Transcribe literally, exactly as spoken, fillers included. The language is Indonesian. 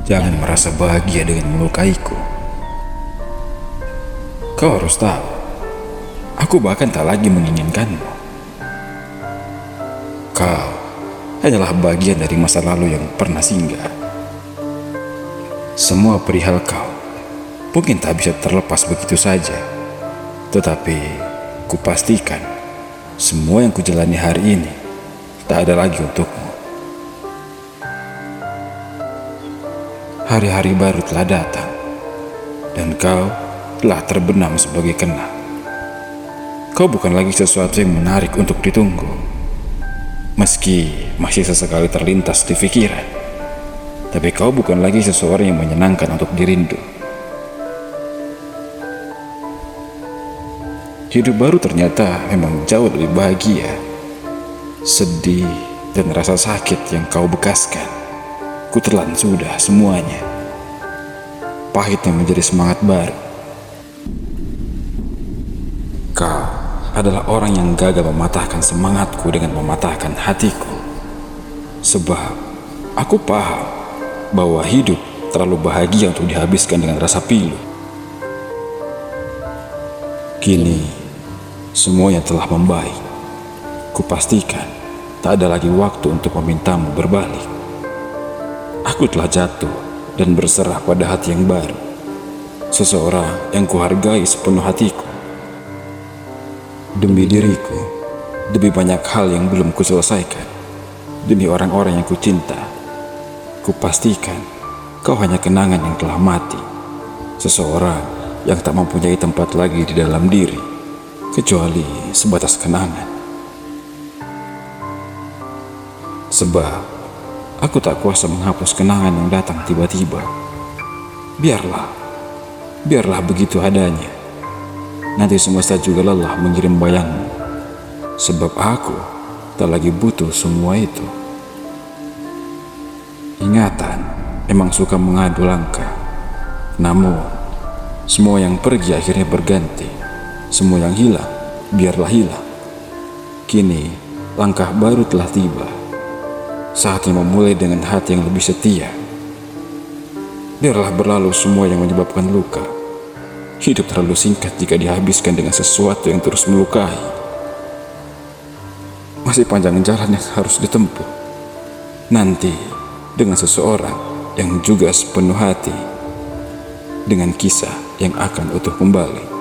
Jangan merasa bahagia dengan melukaiku. Kau harus tahu, aku bahkan tak lagi menginginkanmu. Kau hanyalah bagian dari masa lalu yang pernah singgah. Semua perihal kau mungkin tak bisa terlepas begitu saja, tetapi kupastikan semua yang kujalani hari ini tak ada lagi untukmu. Hari-hari baru telah datang, dan kau telah terbenam sebagai kenang. Kau bukan lagi sesuatu yang menarik untuk ditunggu, meski masih sesekali terlintas di pikiran. Tapi kau bukan lagi seseorang yang menyenangkan untuk dirindu. Hidup baru ternyata memang jauh lebih bahagia. Sedih dan rasa sakit yang kau bekaskan, ku telan sudah semuanya. Pahitnya menjadi semangat baru. Kau adalah orang yang gagal mematahkan semangatku dengan mematahkan hatiku. Sebab aku paham bahwa hidup terlalu bahagia untuk dihabiskan dengan rasa pilu. Kini semuanya telah membaik. Kupastikan tak ada lagi waktu untuk memintamu berbalik. Aku telah jatuh dan berserah pada hati yang baru, seseorang yang kuhargai sepenuh hatiku. Demi diriku, demi banyak hal yang belum kuselesaikan, demi orang-orang yang kucinta, kupastikan kau hanya kenangan yang telah mati, seseorang yang tak mempunyai tempat lagi di dalam diri, kecuali sebatas kenangan. Sebab aku tak kuasa menghapus kenangan yang datang tiba-tiba. Biarlah, biarlah begitu adanya. Nanti semesta juga lelah mengirim bayangmu. Sebab aku tak lagi butuh semua itu. Ingatan emang suka mengadu langkah. Namun, semua yang pergi akhirnya berganti. Semua yang hilang, biarlah hilang. Kini, langkah baru telah tiba. Saatnya memulai dengan hati yang lebih setia. Biarlah berlalu semua yang menyebabkan luka. Hidup terlalu singkat jika dihabiskan dengan sesuatu yang terus melukai. Masih panjang jalan yang harus ditempuh. Nanti dengan seseorang yang juga sepenuh hati, dengan kisah yang akan utuh kembali.